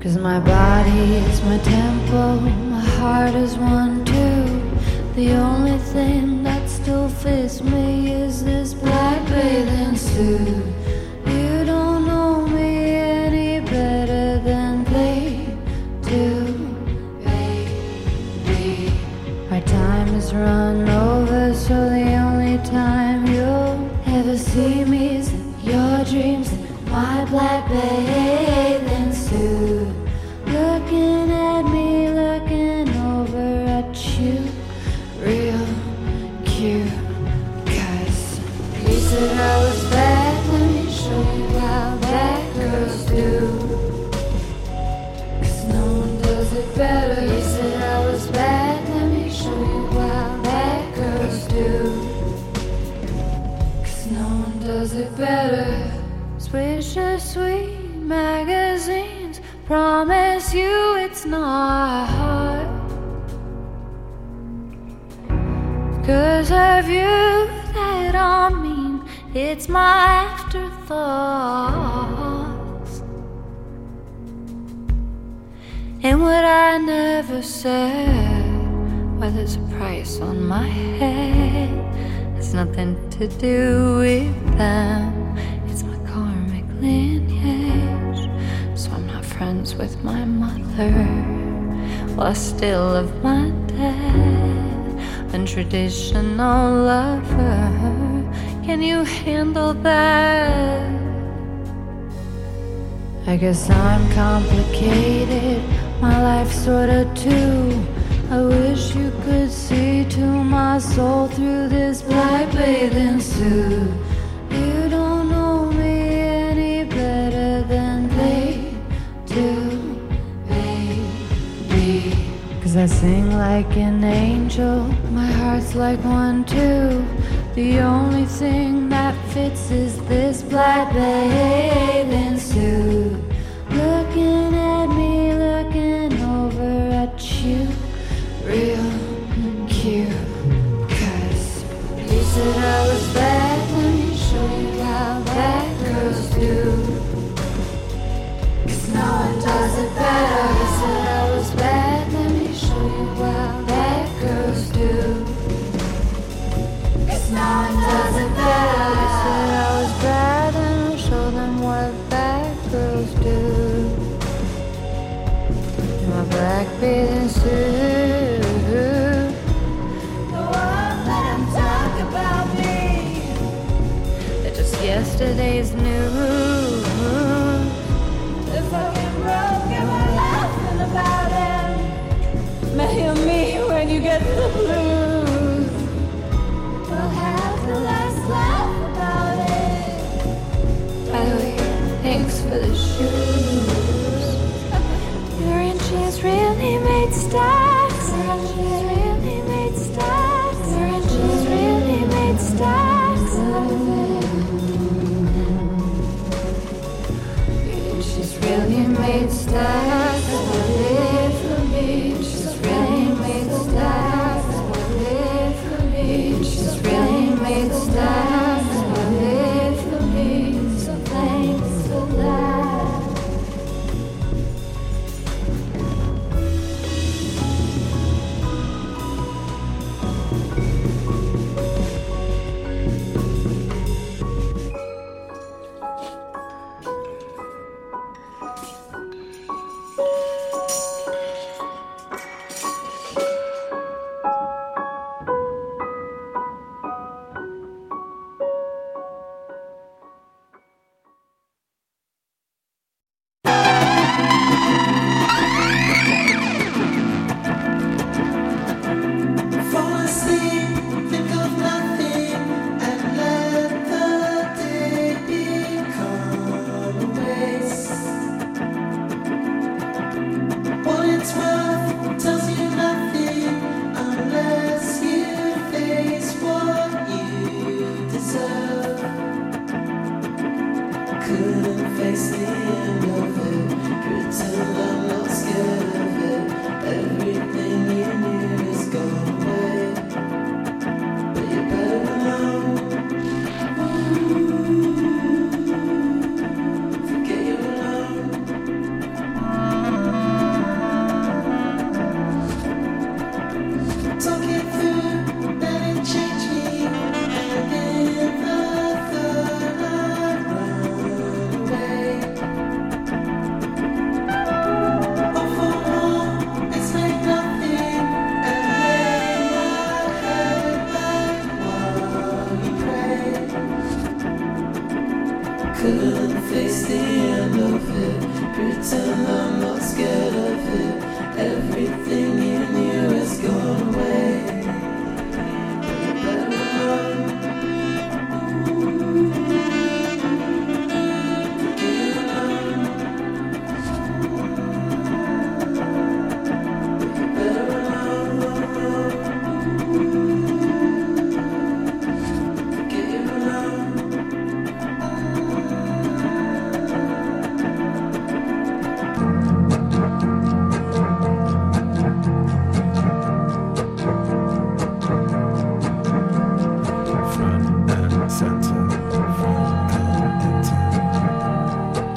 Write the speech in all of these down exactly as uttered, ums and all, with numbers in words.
'Cause my body is my temple, my heart is one too. The only thing that still fits me is this black bathing suit. You don't know me any better than they do, baby. Our time is run over, so the only time you'll ever see me is in your dreams in my black bathing suit. Looking at me, looking over at you, real cute. 'Cause you said I was bad, let me show you how bad girls do. 'Cause no one does it better. You said I was bad, let me show you how bad girls do. 'Cause no one does it better. Swisher sweet magazines promise you it's not hard. 'Cause of you that I mean, it's my afterthoughts. And what I never said, well, there's a price on my head. It's nothing to do with them. It's my karmic lineage. So I'm not friends with my mother, well, I still love my dad. Untraditional lover, can you handle that? I guess I'm complicated, my life's sorta too. I wish you could see to my soul through this black bathing suit. You don't know me any better than they do, baby. 'Cause I sing like an angel, my heart's like one too. The only thing that fits is this black bathing suit. Looking at me, looking over at you, real cute. 'Cause you said I was bad, let me show you how bad girls do. 'Cause no one does it better. You said I was bad, let me show you how bad girls do. 'Cause no one does it better. You said I was bad, and I'll show them what bad girls do. In my black bathing suit, the one that I'm talking about me, they're just yesterday's news. The fucking broke and we're laughing about it. May hear me when you get the blues. We'll have the last laugh about it. By the way, thanks for the shoes. Your inches really made stacks. Your inches really made stacks. Your inches really made stacks out of it. Your inches really made stacks out of it for me. She's really made stacks out of it for me. She's really made stacks out of it for me. So thanks for that.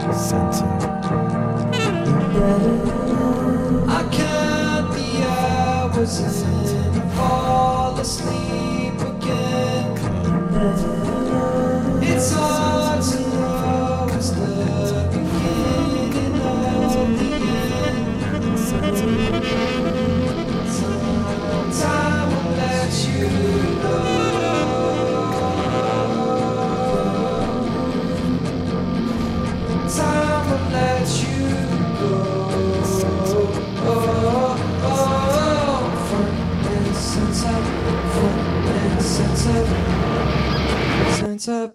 I count the hours and I fall asleep again. It's hard to know it's the beginning of the end. Time will let you know. Time will let you go. Oh, oh, oh. Front and center, front and center, center.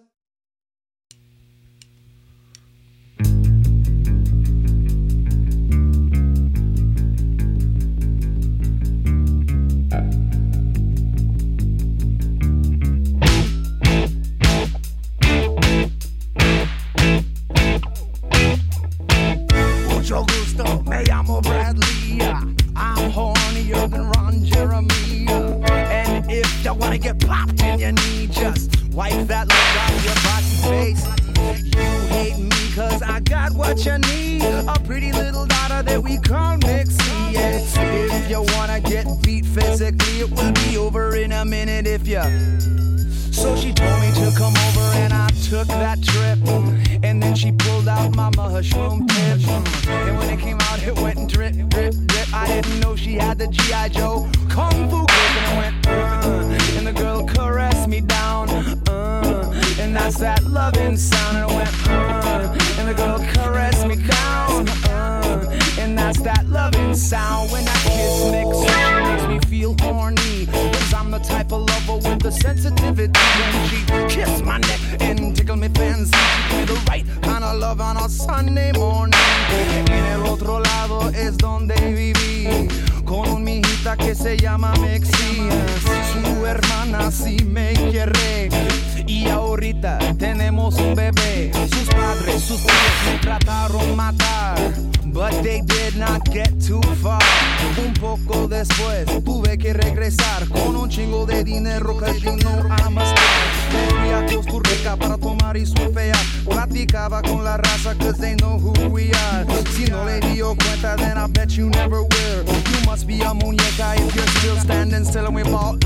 So she told me to come over and I took that trip. And then she pulled out my mushroom tip. And when it came out it went drip, drip, drip. I didn't know she had the G I. Joe Kung Fu grip. And it went uh, and the girl caressed me down uh, and that's that loving sound. And it went uh, and the girl caressed me down uh, and that's that loving sound. When that kiss mix, she makes me feel horny. Cause I'm the type of lover with the sensitivity. When she kissed my neck and tickled me fancy, she gave me the right kind of love on a Sunday morning. En el otro lado es donde viví, con un mijita que se llama Mexi. Su hermana sí me quiere y ahorita tenemos un bebé. Sus padres, sus tíos me trataron matar, but they did not get too far. Un poco después tuve que regresar con un chingo de dinero, cause you know I'm a star. Fui a Costa Rica para tomar y surfear. Platicaba con la raza cause they know who we are. Si no le dio cuenta then I bet you never will. You must be a muñeca if you're still standing still. And we ball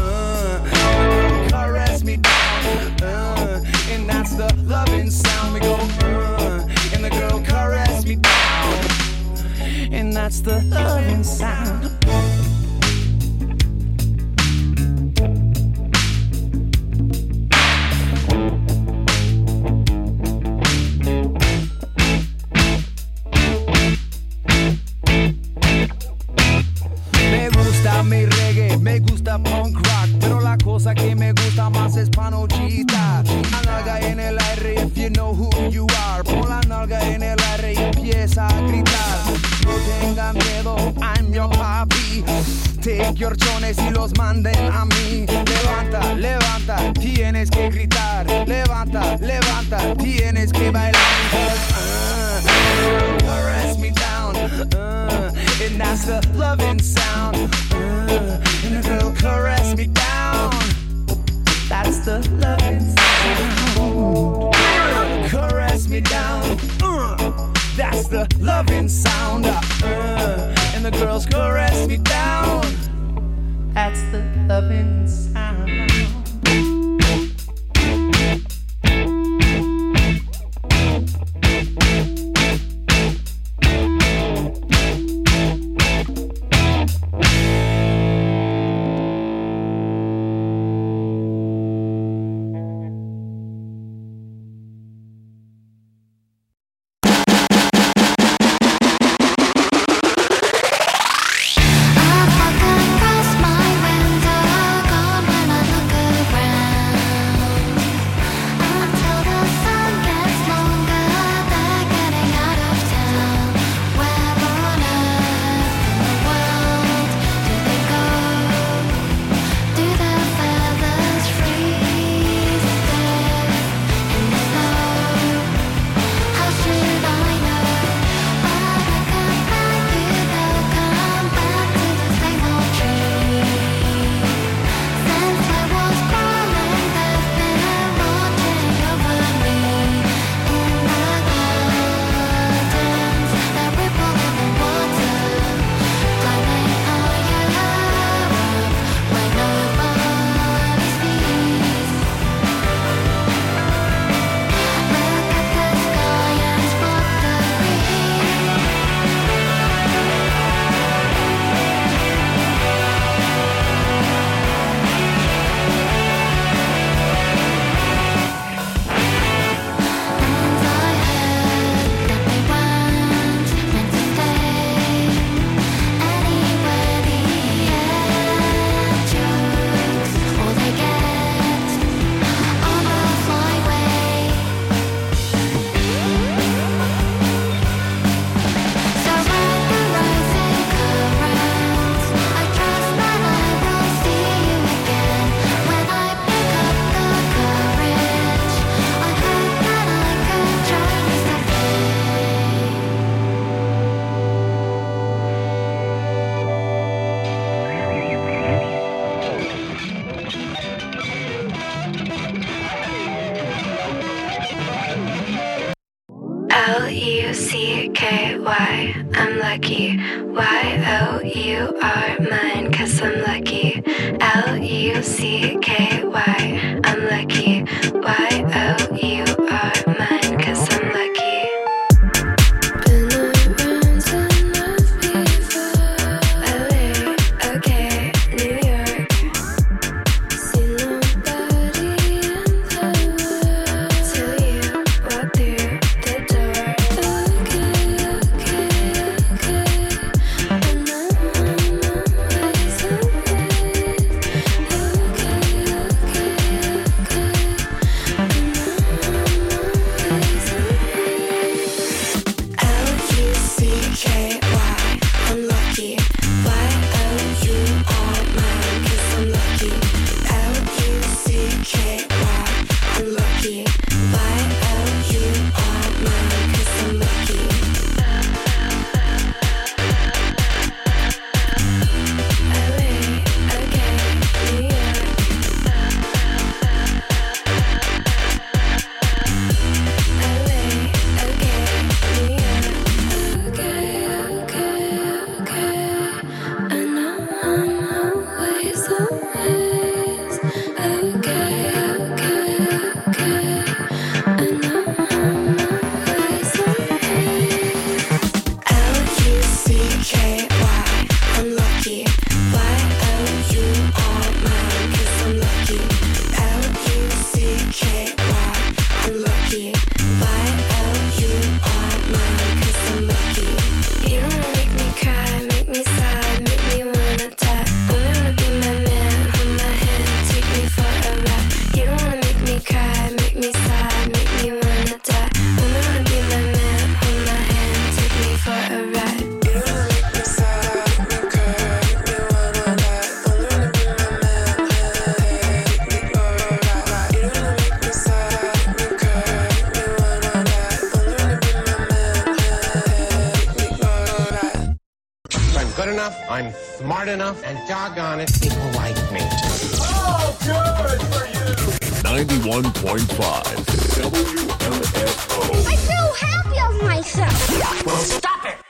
uh, caress me down uh, and that's the loving sound. We go uh, and the girl caress me down and that's the loving sound. Me gusta mi reggae, me gusta punk rock, pero la cosa que me gusta más es panochita. La nalga en el aire if you know who you are. Pon la nalga en el aire y empieza a gritar. No tengan miedo, I'm your papi. Take your chones y los manden a mí. Levanta, levanta, tienes que gritar. Levanta, levanta, tienes que bailar. Uh, caress me down, uh, and that's the loving sound. Uh, and the girl caress me down. That's the loving sound. Caress me down. Uh, that's the loving sound. Uh, and the girls caress me down. That's the loving sound. Across my window, gone when I look U C K Y, I'm lucky. Y O U R, mine, cause I'm lucky. L U C K Y, I'm lucky. Y O U R, mine, cause I'm lucky. Been around enough before. L A, okay, New York. See nobody in the world till you walk through the door. Okay, okay, okay. And I'm on my ways away. Okay, okay, okay. And I'm on my ways away. L U C K Y, I'm lucky. Y O U R, mine, cause I'm lucky. L U C K Y, I'm lucky. Y O U R, mine, cause I'm lucky. L A, okay, New York. L A, okay, New York. Okay, okay, okay. I know I'm always, always. Okay, okay, okay. I know I'm always, always. L U C K Y, I'm lucky. Y O U R, mine, cause I'm lucky. L U C K Y, I'm lucky. Y O U R, mine, cause I'm lucky. You don't wanna make me cry, make me sigh, make me wanna die. Only wanna be my man, hold my hand, take me for a ride. You don't wanna make me cry, make me sigh, make me wanna die. Only wanna be my man, hold my hand, take me for a ride. You don't wanna make me sigh, make me cry, make me wanna die. Only wanna be my man, take me for a ride. You don't wanna make me sigh, make me cry, make me wanna die. Only wanna be my man, take me for a ride. I'm good enough, I'm smart enough, and doggone it, people like me. ninety-one point five W M F O. I feel happy of myself. Well, stop it!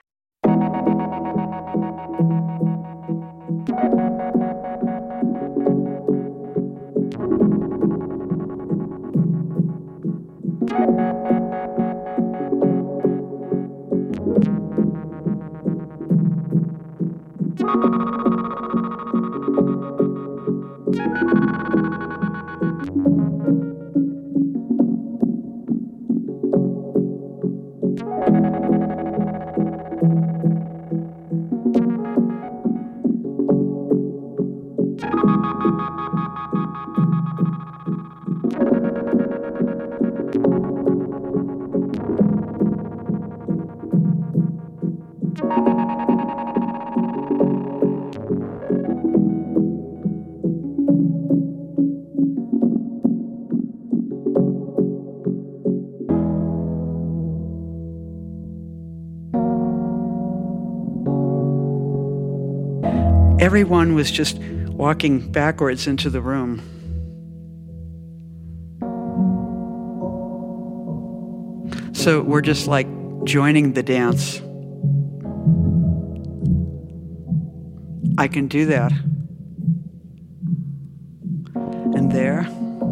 Everyone was just walking backwards into the room. So we're just like joining the dance. I can do that. And there,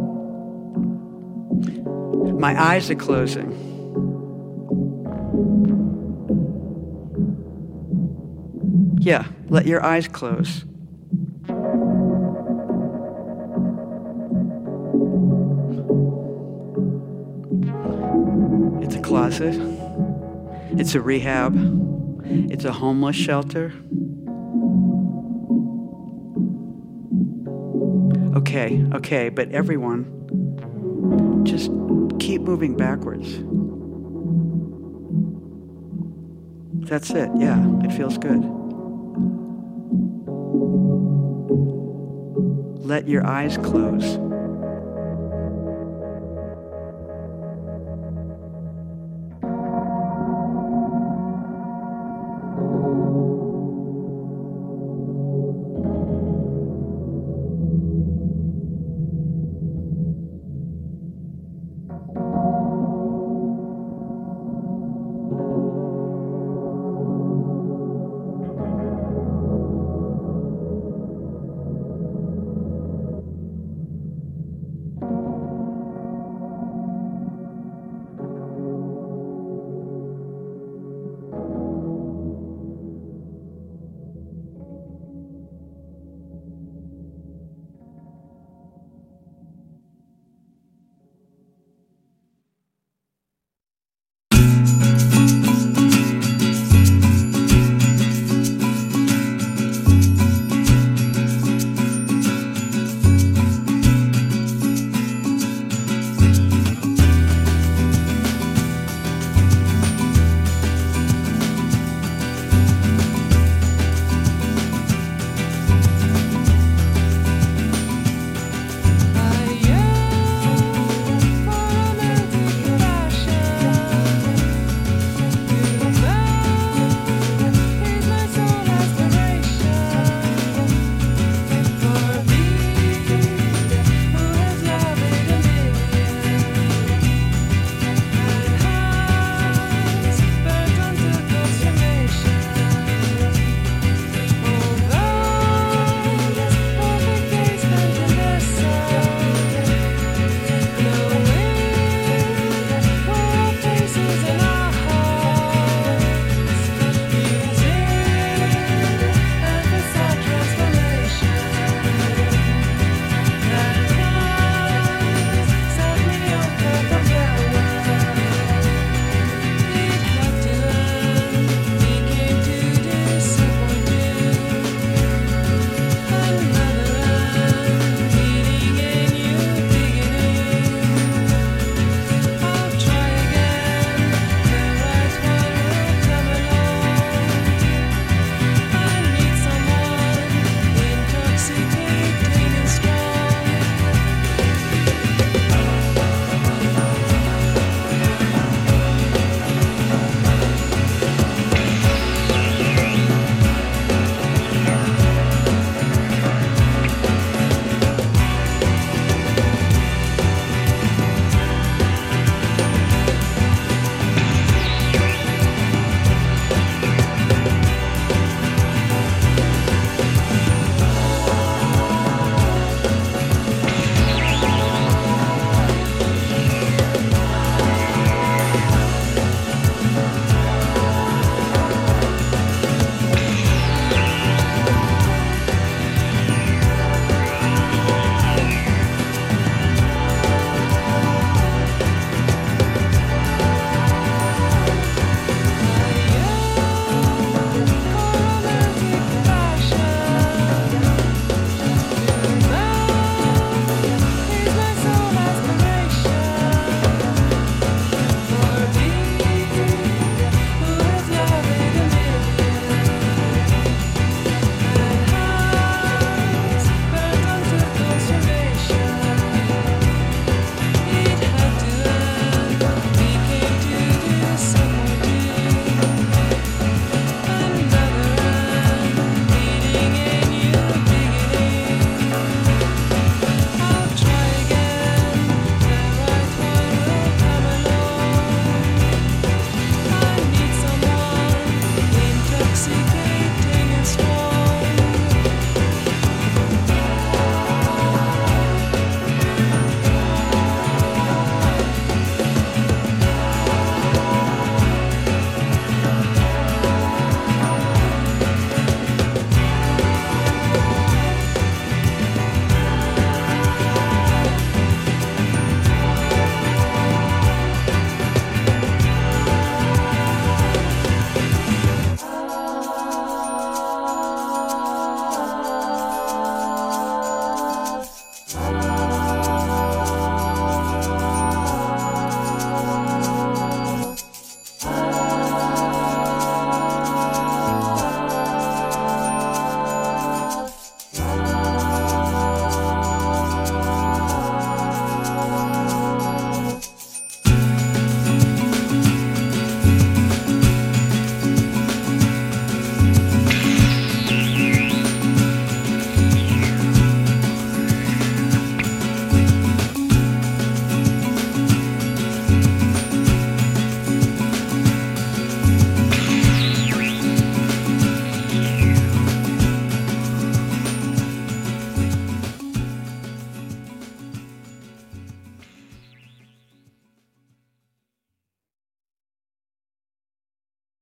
my eyes are closing. Yeah, let your eyes close. It's a closet. It's a rehab. It's a homeless shelter. Okay, okay, but everyone, just keep moving backwards. That's it, yeah, it feels good. Let your eyes close.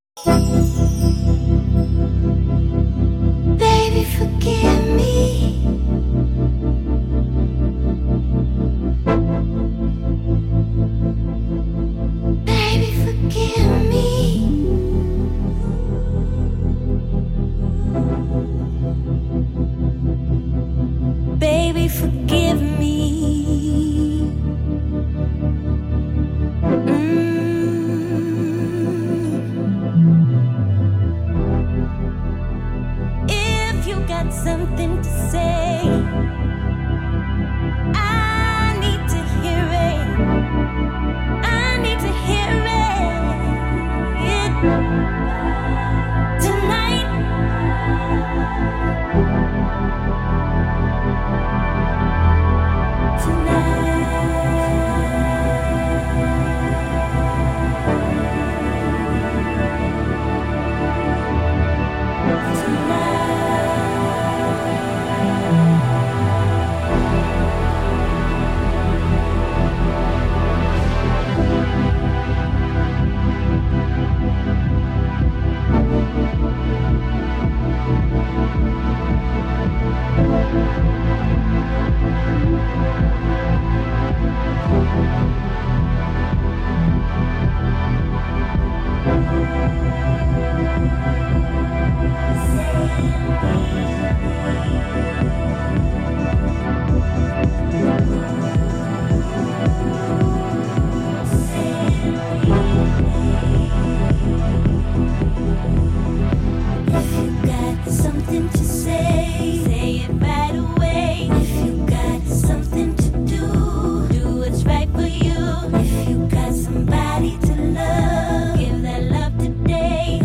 Baby, forgive me. Baby, forgive me. Baby, forgive me. Something to say, I need to hear it. I need to hear it tonight. Somebody to love, give that love today.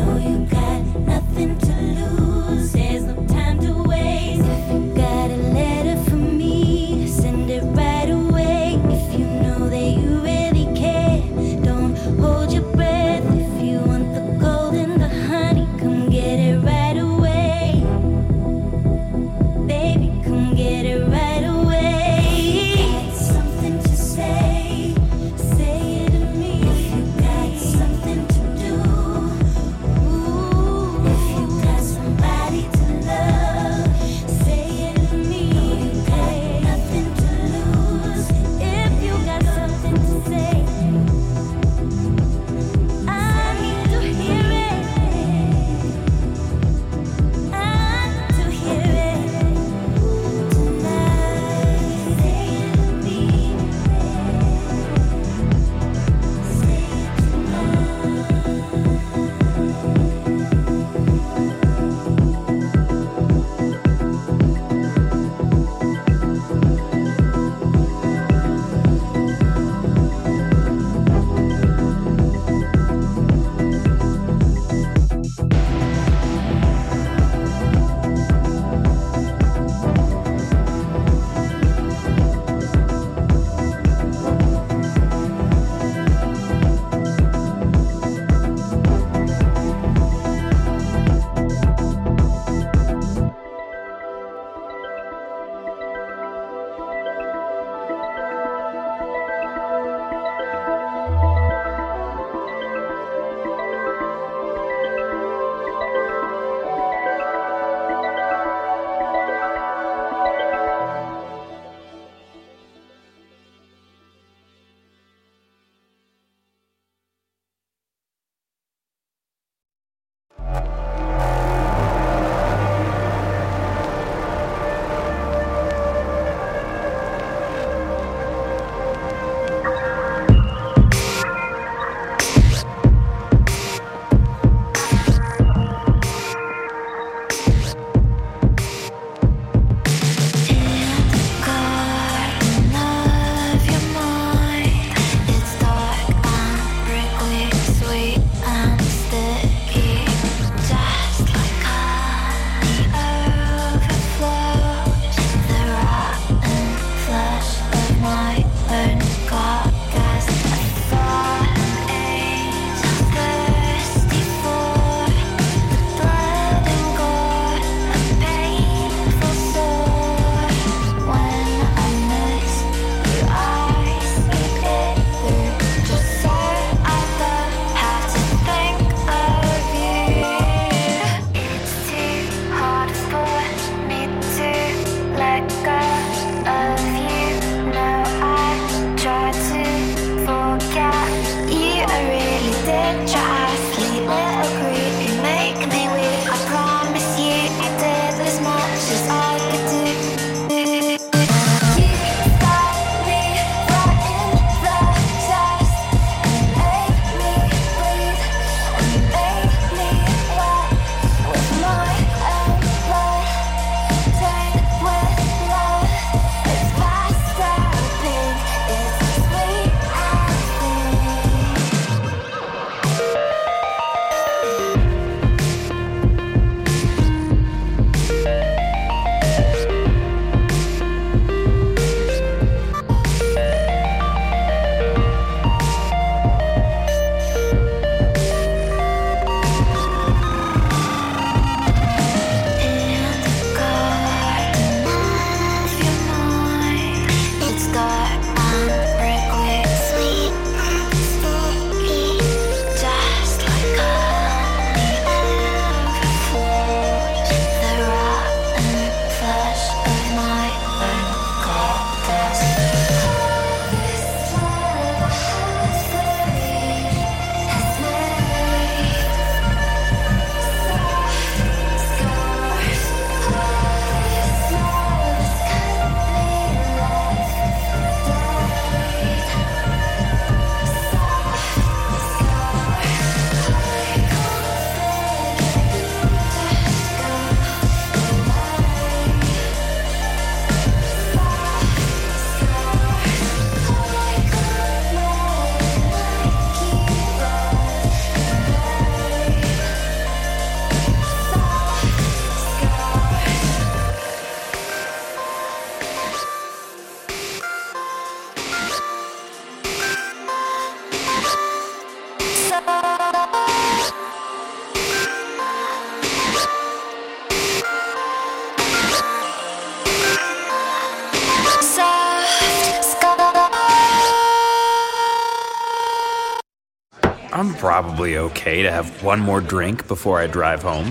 I'm probably okay to have one more drink before I drive home.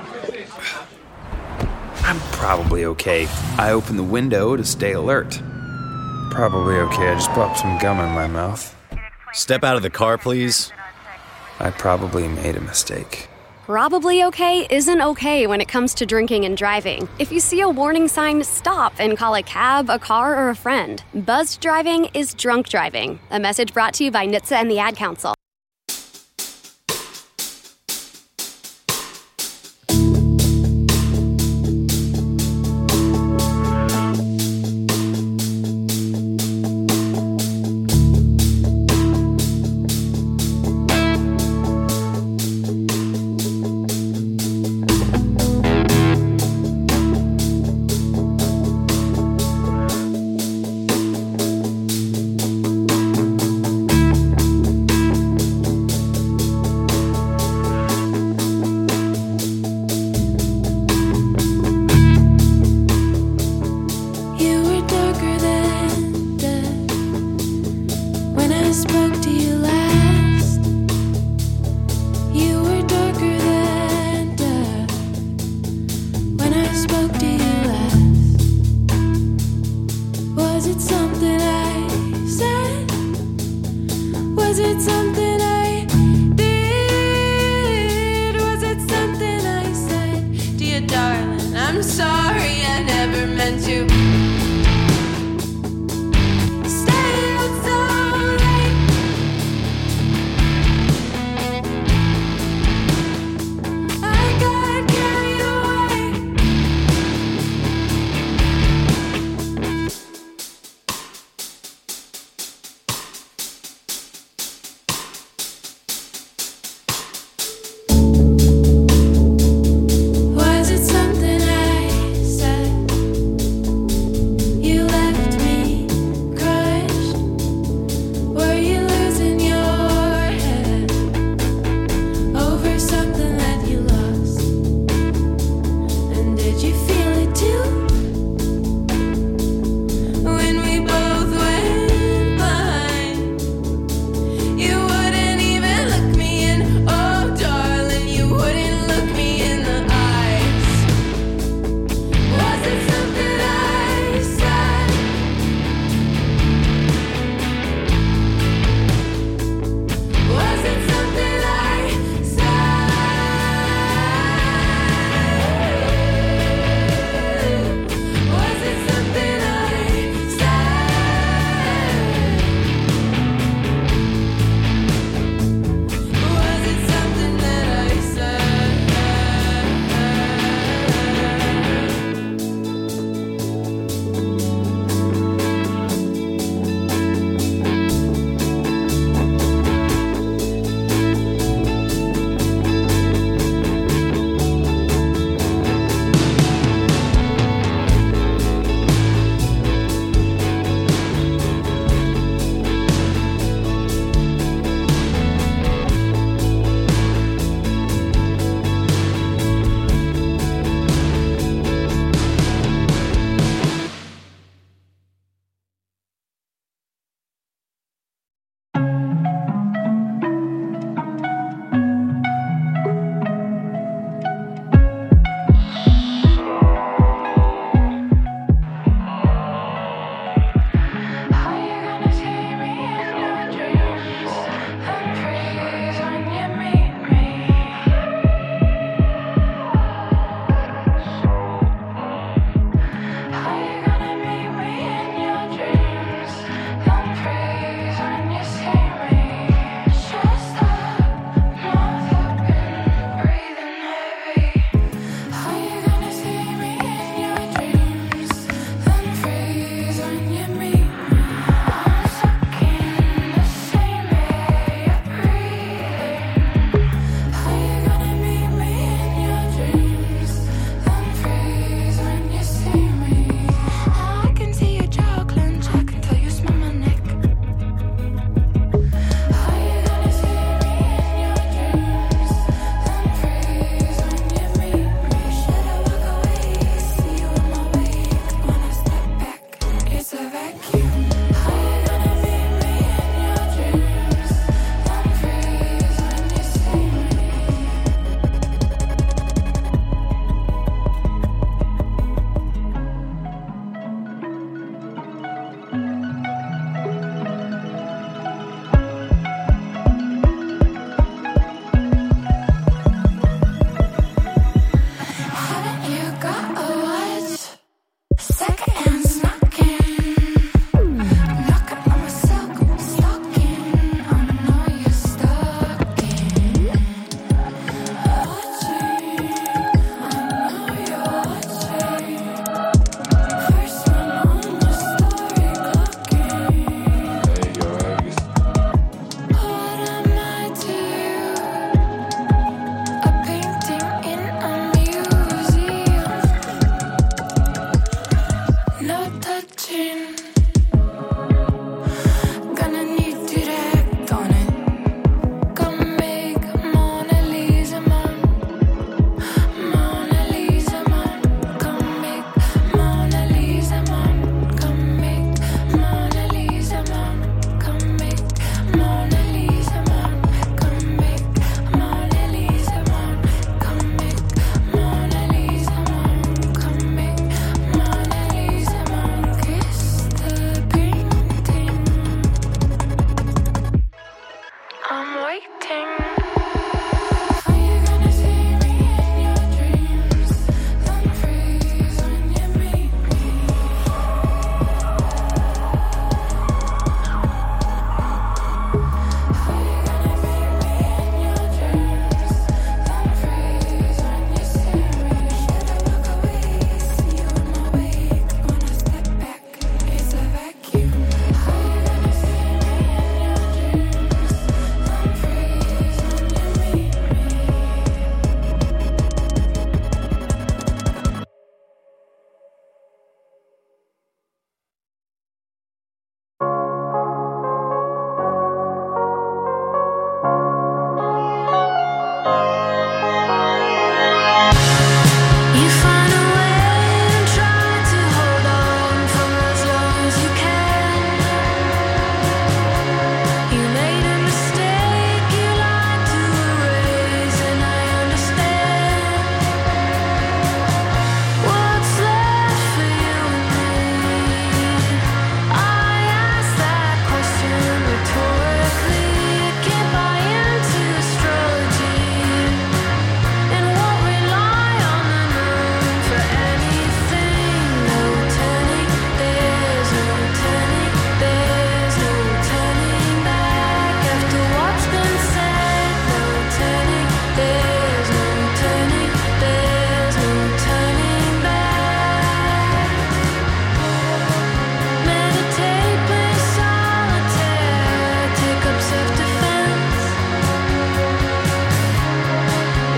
I'm probably okay. I open the window to stay alert. Probably okay. I just popped some gum in my mouth. Step out of the car, please. I probably made a mistake. Probably okay isn't okay when it comes to drinking and driving. If you see a warning sign, stop and call a cab, a car, or a friend. Buzzed driving is drunk driving. A message brought to you by N H T S A and the Ad Council. Was it something I said?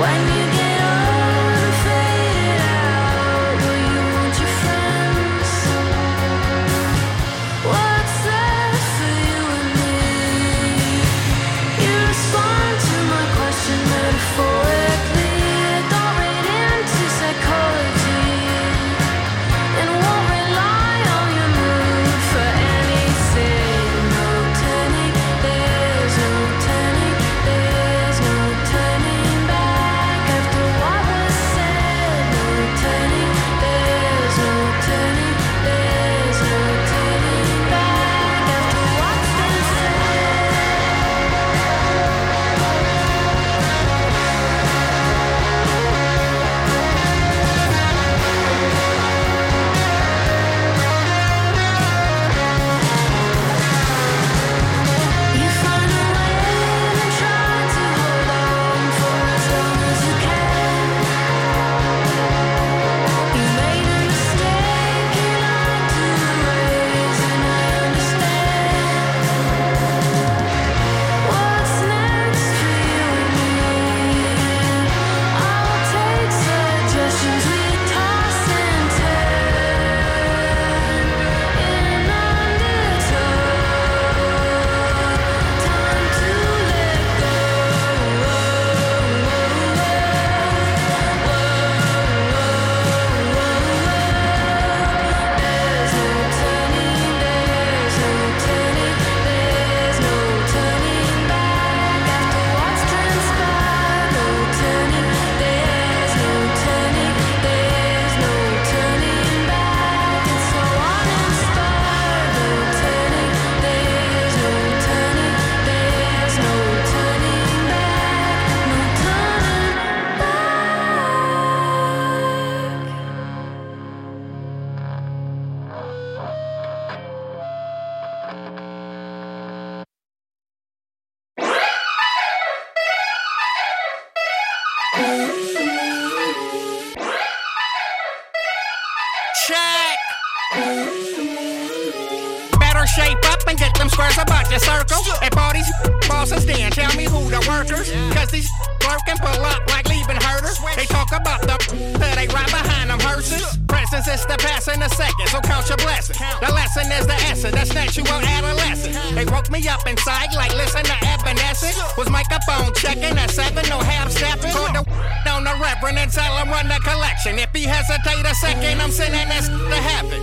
Check. Better shape up and get them squares about your circle. At parties, bosses, then tell me who the workers. Cause these working pull up like leaving herders. They talk about the that they right behind them hearses. Presence is the past in a second, so count your blessings. The lesson is the essence that snatch you out adolescent. They woke me up inside like listen to Evanescence. Was microphone checking at seven, no half stepping. Called the on the reverend and tell him run the collection. If he hesitate a second, I'm sending this to heaven.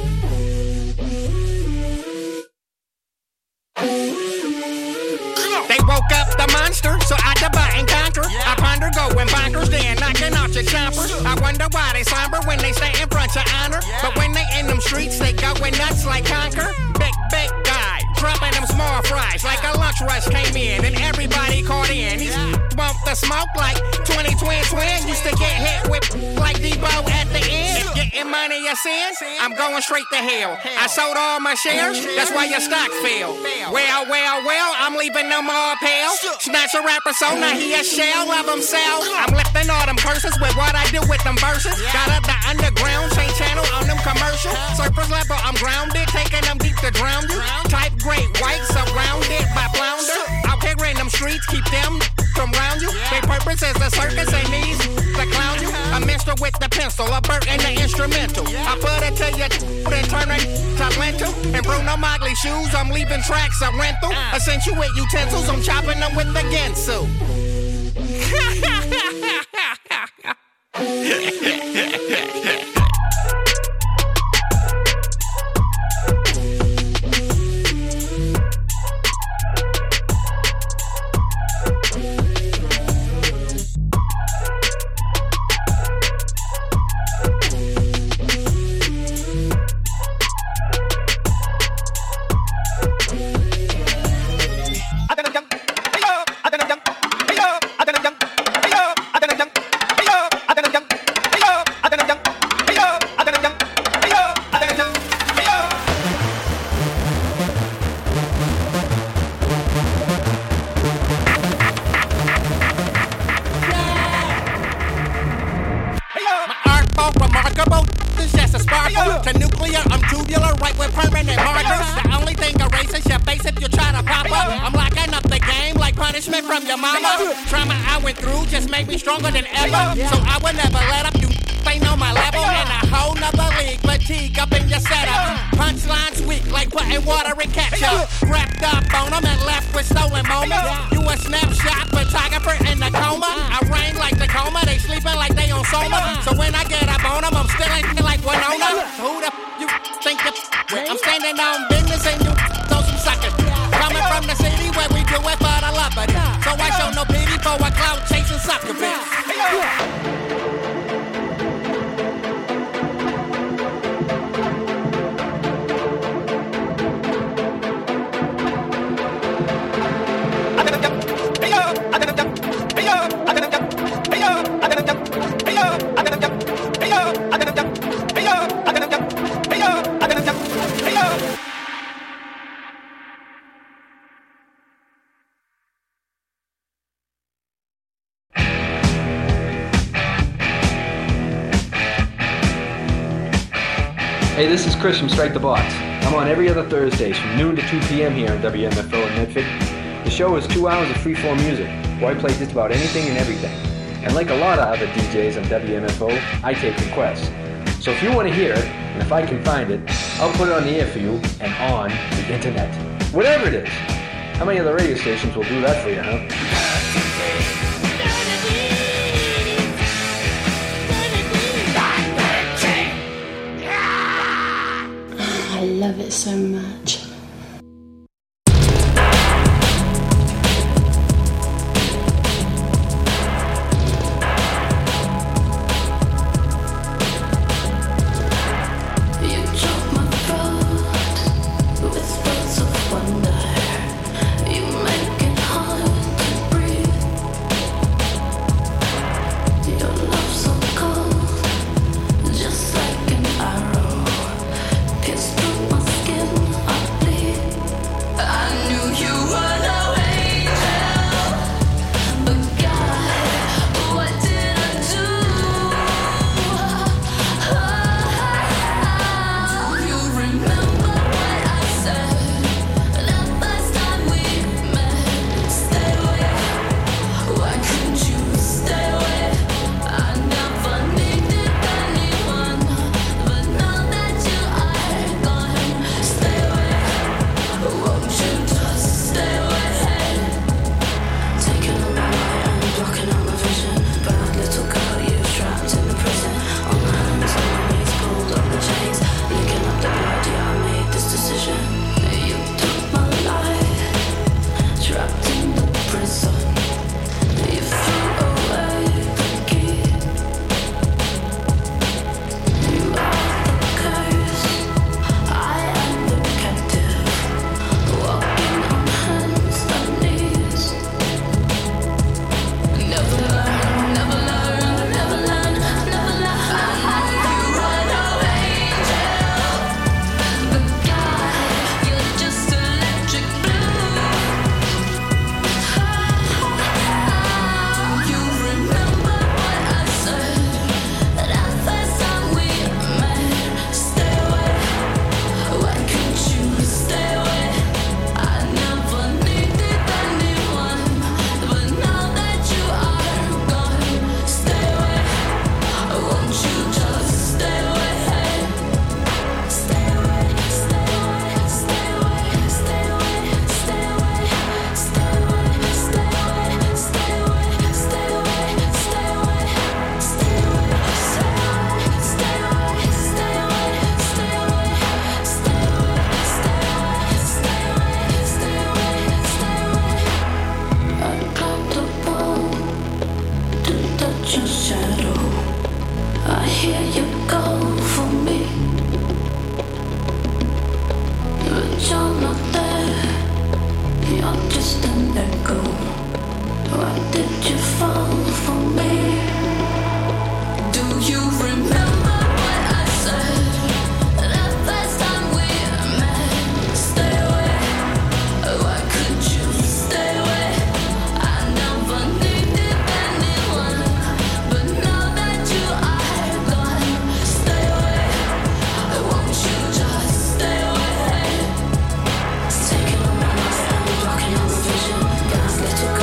They woke up the monster, so I divide and conquer. I ponder going bonkers, then knocking out your chompers. I wonder why they somber when they stay in front of honor. But when they in them streets, they going nuts like conquer. Big, big guy, dropping them small fries like a lunch rush came in and everybody caught in. These bump the smoke like twenty twin twin. Used to get hit with like Debo at the end. If getting money a sin, I'm going straight to hell. I sold all my shares, that's why your stock fell. Well, well, well, I'm leaving them all pale. Snatch a rapper so now he a shell of himself. I'm lifting all them curses with what I do with them verses. Got up the underground, change channel on them commercials. Surface level, I'm grounded, taking them deep to drown you. Type great white, surrounded by flounder. Out here in them streets, keep them from round you. They purpose is a circus, ain't these to clown you. A minstrel with the pencil, a bird in the instrumental. I put it to you, then turn it to lentil. And Bruno Mogley shoes, I'm leaving tracks a rental. Essential with utensils, I'm chopping them with the Gensu. punishment from your mama. Trauma I went through just made me stronger than ever. So I would never let up. You ain't on my level in a whole nother league. Fatigue up in your setup. Punchlines weak like putting water in ketchup. Wrapped up on them and left with stolen moments. You a snapshot photographer in the coma. I rain like Tacoma. They sleeping like they on Soma. So when I get up on them, I'm still ain't like Winona. Who the f you think you with? I'm standing on business and you throw some suckers. Coming from the city where we do it for the love of it. So I show no pity for a clout chasing sucker bitch. Hey, this is Chris from Strike the Box. I'm on every other Thursdays from noon to two p.m. here on W M F O in Medford. The show is two hours of free-form music, where I play just about anything and everything. And like a lot of other D Js on W M F O, I take requests. So if you want to hear it, and if I can find it, I'll put it on the air for you and on the internet. Whatever it is. How many other radio stations will do that for you, huh? I love it so much. Little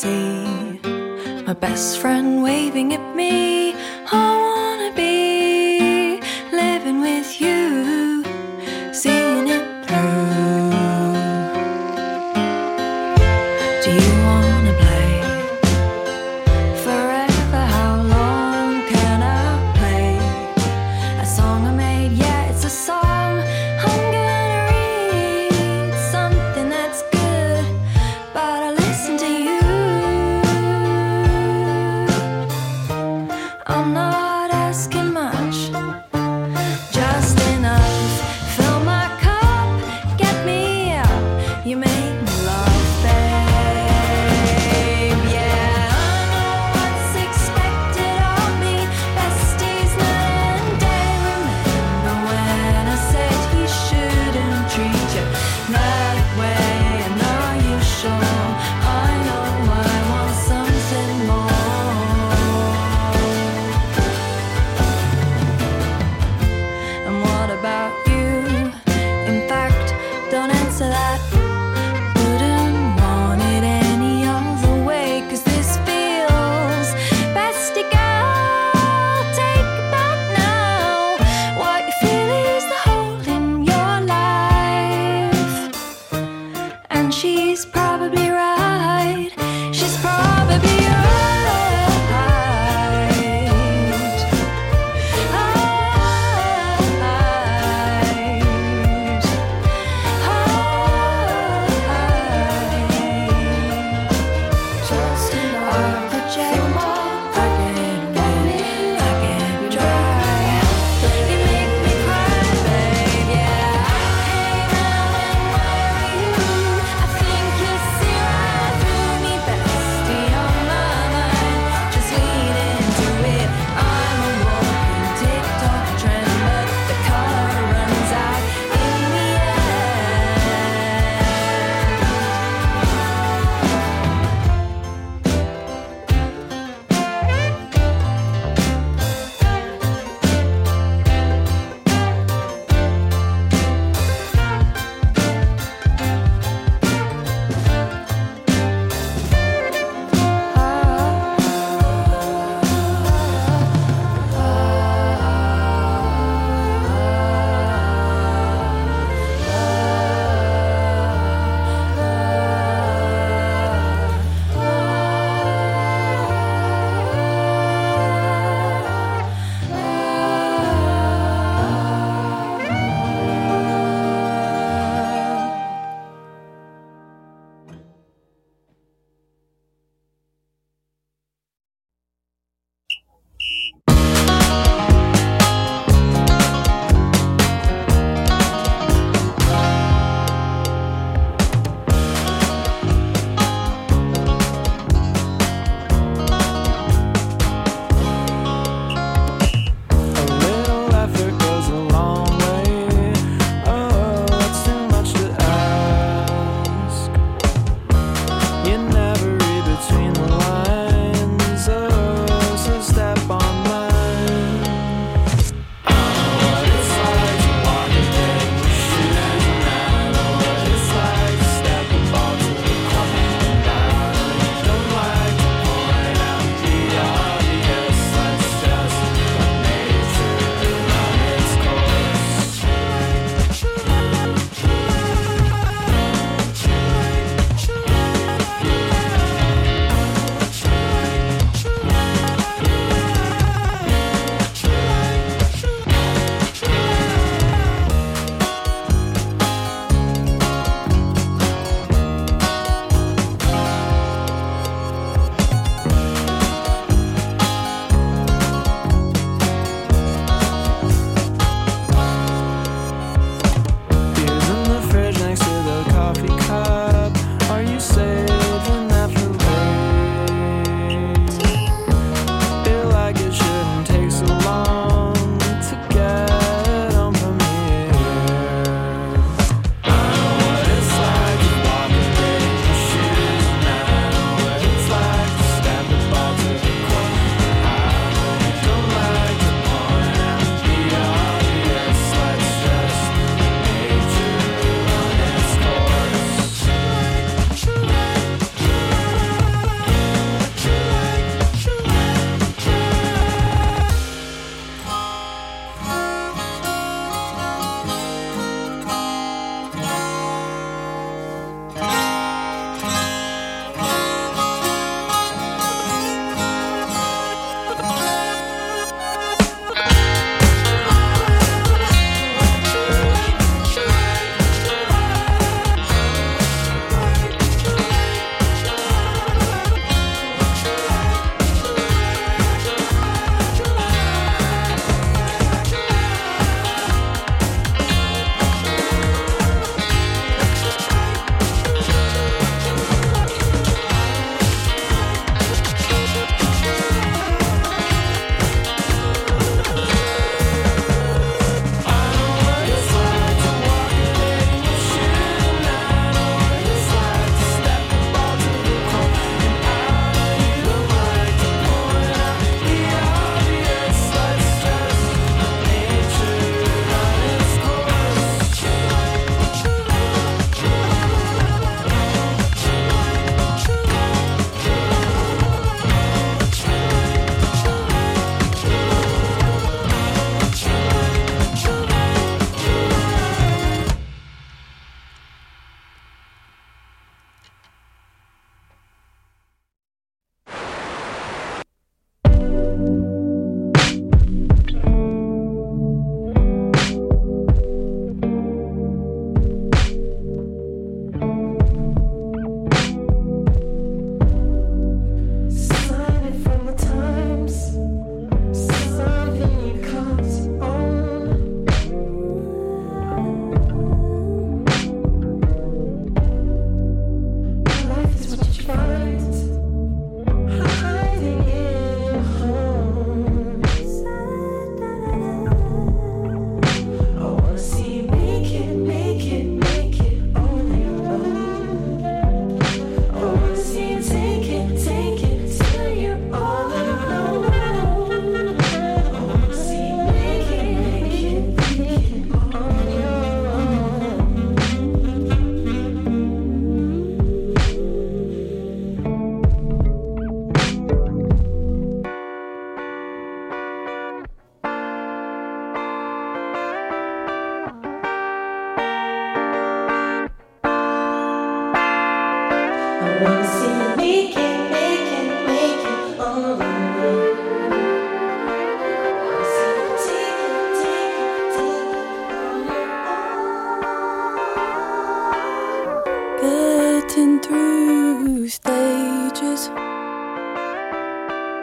see my best friend waving at me. I wanna be living with you, seeing it through. Do you wanna play forever? How long can I play a song I made? Yeah, it's a song. I'm gonna read something that's good, but I listen to you. I'm not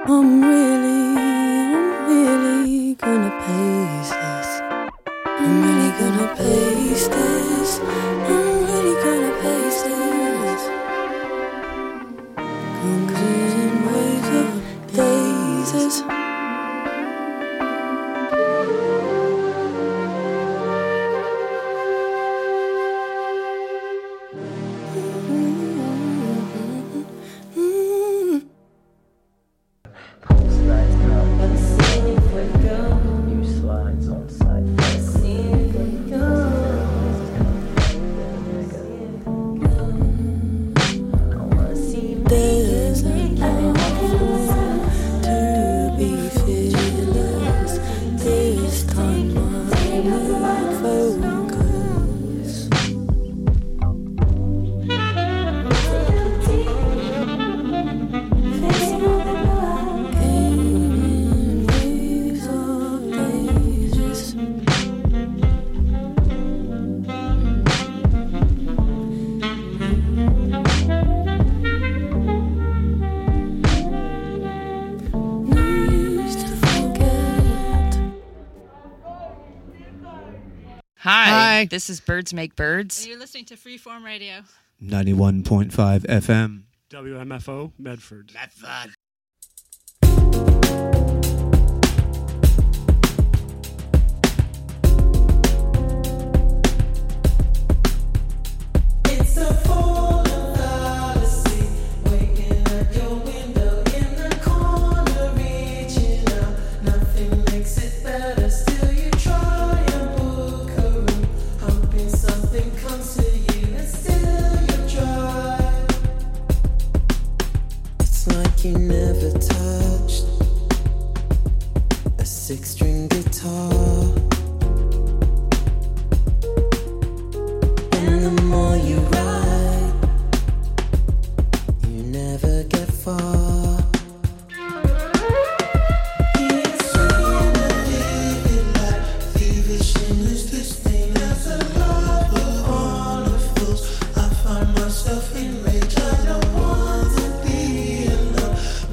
I'm really, I'm really gonna pace this. I'm really gonna pace this. I'm really gonna pace this. Comes in waves of phases. There's enough to be fearless. This time I will focus. Came in waves of phases. Hi. Hi. This is Birds Make Birds. And you're listening to Freeform Radio. ninety-one point five F M. W M F O, Medford. Medford. It's a fallen fallacy, waiting at your window in the corner, reaching out. Nothing makes it better, still you try and book a room, hoping something comes to you, and still you try. It's like you never touched a six-string guitar. And the more you write,